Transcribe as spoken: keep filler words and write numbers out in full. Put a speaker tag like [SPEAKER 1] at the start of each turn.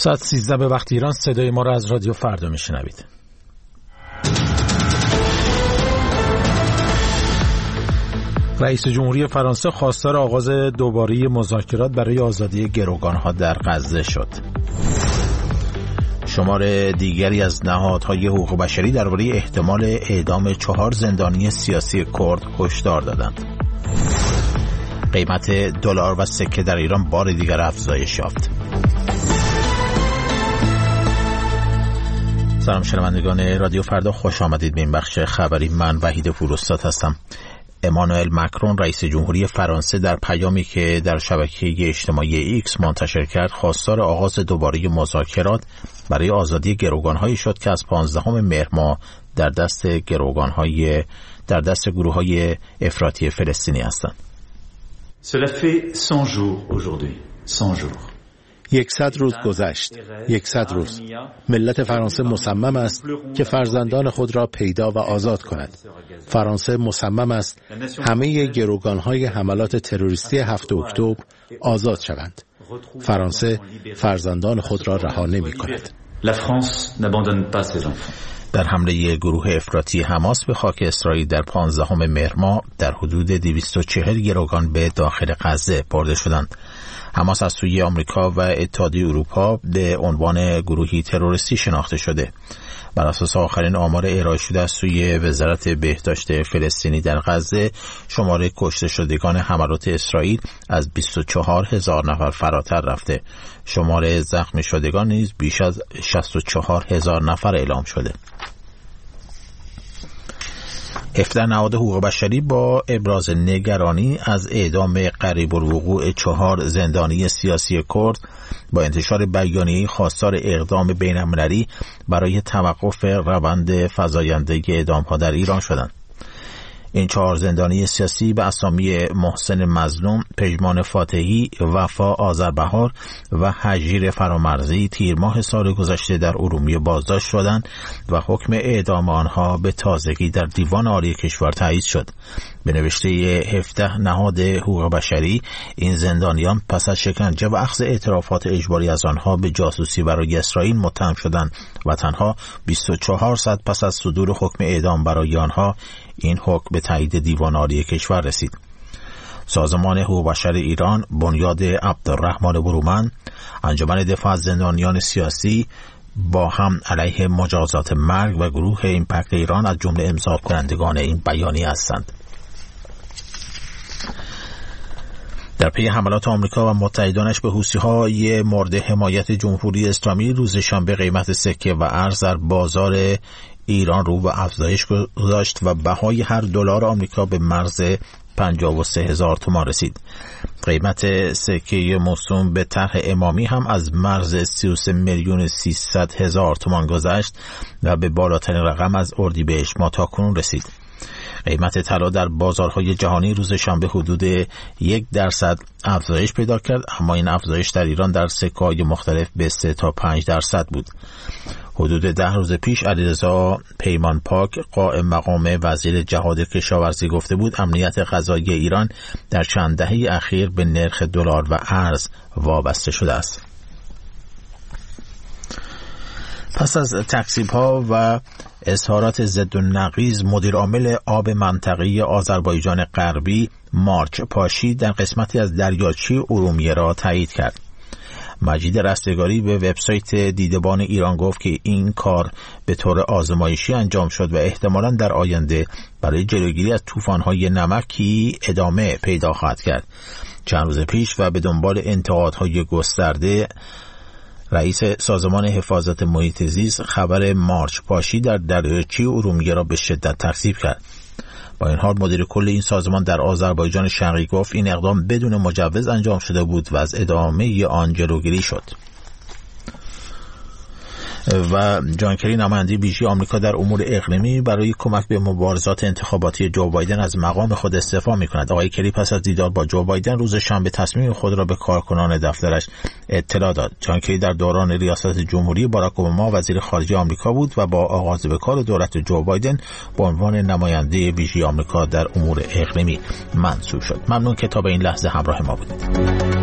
[SPEAKER 1] ساعت سیزده به وقت ایران. صدای ما را از رادیو فردا میشنوید. رئیس جمهوری فرانسه خواستار آغاز دوباره مذاکرات برای آزادی گروگانها در غزه شد. شمار دیگری از نهادهای حقوق بشری درباره احتمال اعدام چهار زندانی سیاسی کرد هشدار دادند. قیمت دلار و سکه در ایران بار دیگر افزایش یافت. سلام شنوندگان رادیو فردا، خوش آمدید به این بخش خبری. من وحید فروستاد هستم. امانوئل مکرون رئیس جمهوری فرانسه در پیامی که در شبکه اجتماعی ایکس منتشر کرد خواستار آغاز دوباره مذاکرات برای آزادی گروگان‌هایی شد که از پانزدهم مهر ماه در دست گروگان‌های در دست گروه‌های افراطی فلسطینی هستند.
[SPEAKER 2] Cela fait cent jours aujourd'hui. cent jours.
[SPEAKER 3] یکصد روز گذشت. یکصد روز. ملت فرانسه مصمم است که فرزندان خود را پیدا و آزاد کند. فرانسه مصمم است همه گروگان‌های حملات تروریستی هفتم اکتبر آزاد شوند. فرانسه فرزندان خود را رها نمی‌کند.
[SPEAKER 1] در حمله گروه افراطی حماس به خاک اسرائیل در پانزدهم مهر ماه در حدود دویست و چهل گروگان به داخل غزه برده شدند. حماس از سوی آمریکا و اتحادیه اروپا به عنوان گروهی تروریستی شناخته شده. بر اساس آخرین آمار ارائه شده از سوی وزارت بهداشت فلسطینی در غزه، شمار کشته شدگان حملات اسرائیل از بیست و چهار هزار نفر فراتر رفته. شمار زخمی شدگان نیز بیش از شصت و چهار هزار نفر اعلام شده. هفده نهاد حقوق بشری با ابراز نگرانی از اعدام قریب الوقوع چهار زندانی سیاسی کرد با انتشار بیانیه‌ای خواستار اقدام بین‌المللی برای توقف روند فزاینده اعدام‌ها در ایران شدند. این چهار زندانی سیاسی به اسامی محسن مظلوم، پژمان فاتحی، وفا آذربهار و هجیر فرامرزی تیر ماه سال گذشته در ارومیه بازداشت شدند و حکم اعدام آنها به تازگی در دیوان عالی کشور تایید شد. به نوشته هفده نهاد حقوق بشری، این زندانیان پس از شکنجه و اخذ اعترافات اجباری از آنها به جاسوسی برای اسرائیل متهم شدند و تنها بیست و چهار ساعت پس از صدور حکم اعدام برای آنها این حکم به تایید دیوان عالی کشور رسید. سازمان حقوق بشر ایران، بنیاد عبدالرحمن برومند، انجمن دفاع از زندانیان سیاسی با هم علیه مجازات مرگ و گروه ایمپکت ایران از جمله امضا کنندگان این بیانیه هستند. در پی حملات آمریکا و متحدانش به حوثی‌های مورد حمایت جمهوری اسلامی، روز شنبه قیمت سکه و ارز در بازار ایران رو به افزایش گذاشت و بهای هر دلار آمریکا به مرز پنجاه و سه هزار تومان رسید. قیمت سکه موسوم به طرح امامی هم از مرز سی و سه میلیون و سیصد هزار تومان گذشت و به بالاترین رقم از اردیبهشت ماه تاکنون رسید. قیمت طلا در بازارهای جهانی روز شنبه حدود یک درصد افزایش پیدا کرد، اما این افزایش در ایران در سکه‌های مختلف به سه تا پنج درصد بود. حدود ده روز پیش علیرضا پیمانپاک قائم مقام وزیر جهاد کشاورزی گفته بود امنیت غذایی ایران در چند دهه اخیر به نرخ دلار و ارز وابسته شده است. پس از تکذیب‌ها و اظهارات ضد النقیض، مدیر عامل آب منطقه‌ای آذربایجان غربی مارچ پاشی در قسمتی از دریاچه ارومیه را تایید کرد. مجید رستگاری به وبسایت دیدبان ایران گفت که این کار به طور آزمایشی انجام شد و احتمالاً در آینده برای جلوگیری از طوفان‌های نمکی ادامه پیدا خواهد کرد. چند روز پیش و به دنبال انتقادهای گسترده، رئیس سازمان حفاظت محیط زیست خبر مارچ پاشی در دریاچه ارومیه را به شدت تکذیب کرد. با این حال مدیر کل این سازمان در آذربایجان شرقی گفت این اقدام بدون مجوز انجام شده بود و از ادامه آن جلوگیری شد. و جان کری نماینده ویژه آمریکا در امور اقلیمی برای کمک به مبارزات انتخاباتی جو بایدن از مقام خود استعفا می‌کند. آقای کری پس از دیدار با جو بایدن روز شنبه تصمیم خود را به کارکنان دفترش اطلاع داد. جان کری در دوران ریاست جمهوری باراک اوباما وزیر خارجه آمریکا بود و با آغاز به کار دولت جو بایدن به عنوان نماینده ویژه آمریکا در امور اقلیمی منصوب شد. ممنون که تا به این لحظه همراه ما بودید.